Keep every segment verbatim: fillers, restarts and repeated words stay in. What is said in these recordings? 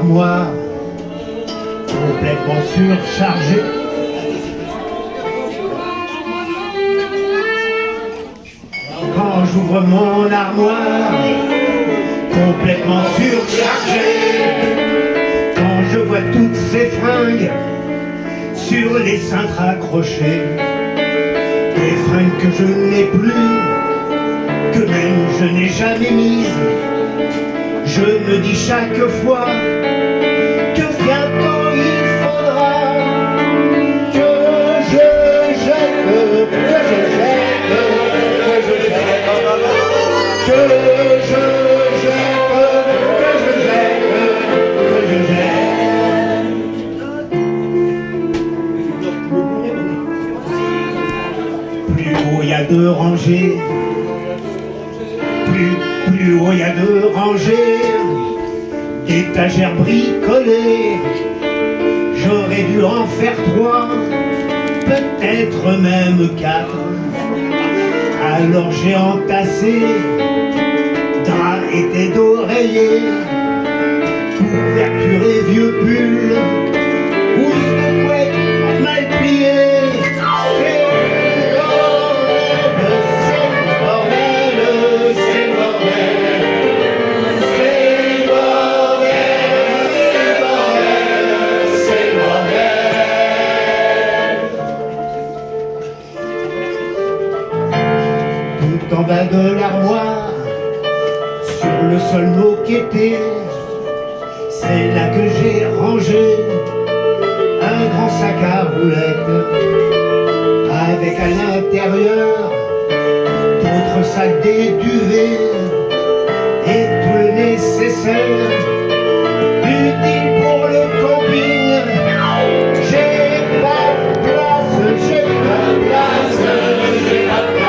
armoire complètement surchargée. Quand j'ouvre mon armoire complètement surchargée, quand je vois toutes ces fringues sur les cintres accrochés, des fringues que je n'ai plus, que même je n'ai jamais mises, je me dis chaque fois que bientôt il faudra que je jette, que je jette, que je jette, que je jette, que je jette, que je jette. Plus haut il y a deux rangées, plus, plus haut il y a deux rangées d'étagères bricolées. J'aurais dû en faire trois, peut-être même quatre. Alors j'ai entassé draps et têtes d'oreiller, couverture et vieux pulls, housses de couette mal pliées. En bas de l'armoire, sur le sol moquetté, c'est là que j'ai rangé un grand sac à roulettes, avec à l'intérieur d'autres sacs, des duvets et tout le nécessaire utile pour le camping. J'ai pas de place, j'ai pas de place, j'ai pas de place.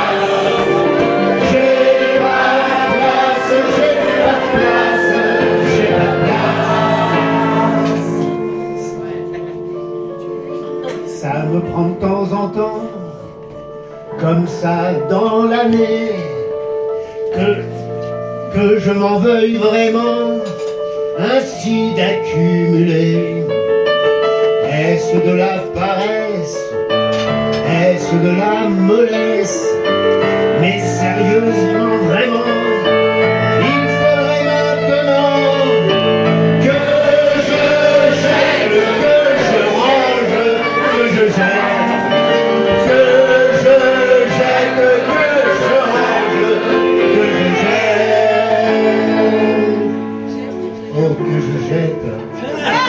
Ça me prend de temps en temps, comme ça dans l'année, que, que je m'en veuille vraiment, ainsi d'accumuler. Est-ce de la paresse? Est-ce de la mollesse? Mais sérieusement, vraiment, il faudrait maintenant que je jette, que je range, que je jette, que je jette, que je range, que je jette, oh que je jette.